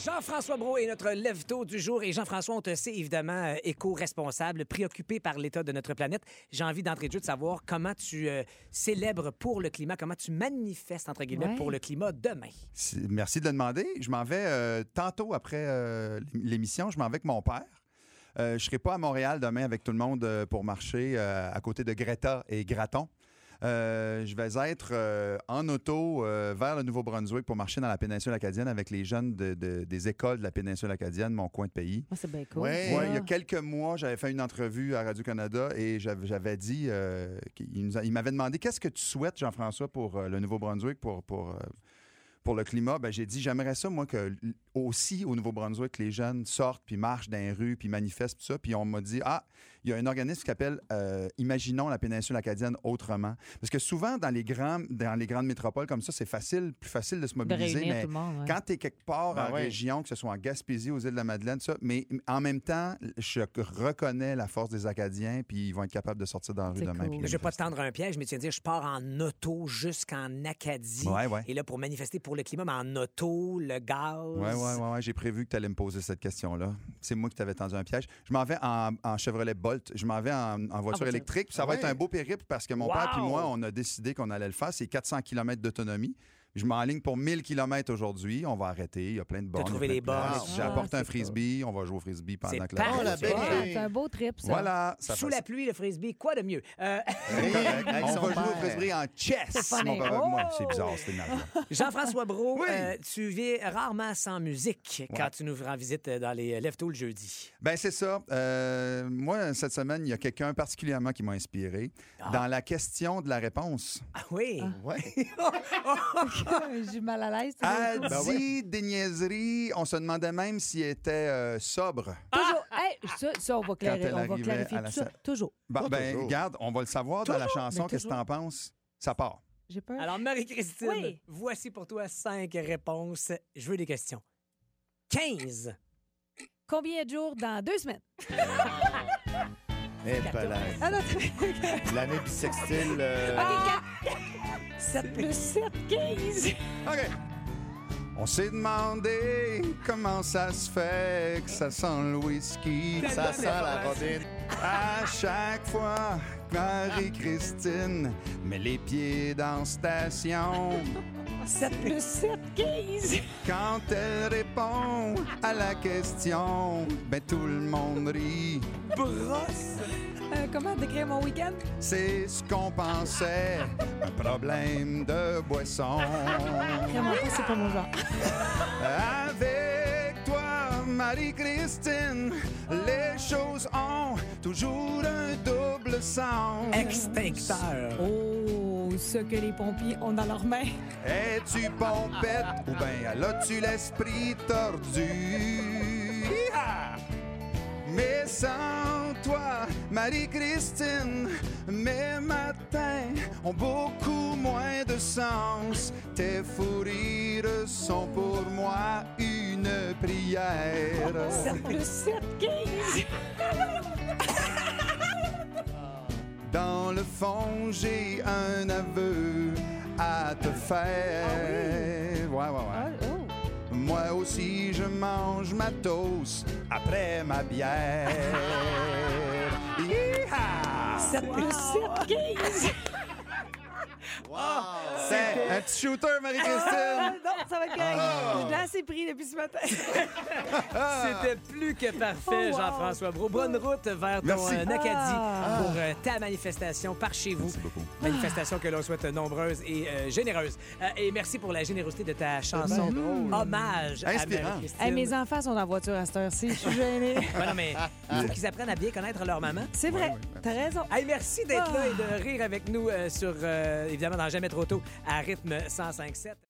Jean-François Brault est notre lève-tôt du jour. Et Jean-François, on te sait évidemment éco-responsable, préoccupé par l'état de notre planète. J'ai envie d'entrée de jeu de savoir comment tu célèbres pour le climat, comment tu manifestes, entre guillemets, pour le climat demain. Merci de le demander. Je m'en vais tantôt après l'émission, je m'en vais avec mon père. Je ne serai pas à Montréal demain avec tout le monde pour marcher à côté de Greta et Graton. Je vais être en auto vers le Nouveau-Brunswick pour marcher dans la péninsule acadienne avec les jeunes des écoles de la péninsule acadienne, mon coin de pays. Oh, c'est bien cool. Ouais, il y a quelques mois, j'avais fait une entrevue à Radio-Canada et j'avais dit, il m'avait demandé qu'est-ce que tu souhaites, Jean-François, pour le Nouveau-Brunswick, pour le climat. Ben, j'ai dit, j'aimerais ça, moi, que aussi au Nouveau-Brunswick, les jeunes sortent, puis marchent dans les rues, puis manifestent, tout ça. Puis on m'a dit, il y a un organisme qui s'appelle Imaginons la péninsule acadienne autrement. Parce que souvent, dans les grandes métropoles comme ça, c'est plus facile de se mobiliser. Mais tout le monde, quand tu es quelque part en région, que ce soit en Gaspésie, aux îles de la Madeleine, ça, mais en même temps, je reconnais la force des Acadiens, puis ils vont être capables de sortir dans la rue demain. Cool. Je ne vais pas te tendre un piège, mais tu viens de dire, je pars en auto jusqu'en Acadie. Ouais. Et là, pour manifester pour le climat, mais en auto, le gaz. Ouais. J'ai prévu que tu allais me poser cette question-là. C'est moi qui t'avais tendu un piège. Je m'en vais en Chevrolet Bolt. Je m'en vais en voiture électrique. Ça va être un beau périple parce que mon père et moi, on a décidé qu'on allait le faire. C'est 400 km d'autonomie. Je m'enligne pour 1000 km aujourd'hui. On va arrêter. Il y a plein de bornes. T'as trouvé les bornes. J'ai apporté un frisbee. On va jouer au frisbee pendant que C'est un beau trip, ça. Voilà. Sous la pluie, le frisbee, quoi de mieux? On va jouer au frisbee en chess. Mon père et moi. C'est bizarre, c'était une Jean-François Brault, tu viens rarement sans musique quand tu nous rends visite dans les Lève-tôt le jeudi. Ben c'est ça. Moi, cette semaine, il y a quelqu'un particulièrement qui m'a inspiré. Dans la question de la réponse. Ah oui? J'ai mal à l'aise. A dit des niaiseries. On se demandait même s'il était sobre. Toujours. Hey, ça, on va clarifier tout ça. Toujours. Regarde, on va le savoir dans la chanson. Qu'est-ce que t'en penses? Ça part. J'ai peur. Alors, Marie-Christine, voici pour toi 5 réponses. Je veux des questions. 15. Combien de jours dans 2 semaines? L'année bissextile. OK, 4. 7 plus 7, 15. OK. On s'est demandé comment ça se fait que ça sent le whisky. Ça sent la robine. À chaque fois, Marie-Christine met les pieds dans station. 7 plus 7, 15. Quand elle répond à la question, ben tout le monde rit. Brosse! Comment décrire mon week-end? C'est ce qu'on pensait, un problème de boisson. Vraiment pas, c'est pas mon genre. Avec toi, Marie-Christine, les choses ont toujours un double sens. Extincteur. Oh, ce que les pompiers ont dans leurs mains. Es-tu pompette ou bien as-tu l'esprit tordu? Hi-ha! Mais sans toi, Marie-Christine, mes matins ont beaucoup moins de sens. Tes fous rires sont pour moi une prière. 7 plus 7, 15. Dans le fond, j'ai un aveu à te faire. Ouais. Moi aussi, je mange ma toast après ma bière. Yeehaw! 7 plus 7, 15. C'est un petit shooter, Marie-Christine. Non, ça va être correct. Je l'ai assez pris depuis ce matin. C'était plus que parfait, Jean-François Brault. Bonne route vers ton Acadie pour ta manifestation par chez vous. Merci beaucoup. Manifestation que l'on souhaite nombreuse et généreuse. Et merci pour la générosité de ta chanson. Hommage à Marie-Christine. Mes enfants sont en voiture à cette heure-ci. Je suis gênée. Non, mais il faut qu'ils apprennent à bien connaître leur maman. C'est vrai. T'as raison. Hey, merci d'être là et de rire avec nous sur, évidemment, dans Jamais trop tôt, à rythme 105.7.